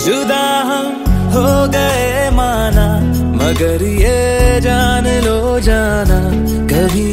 जुदा हम हो गए माना, मगर ये जान लो जाना, कभी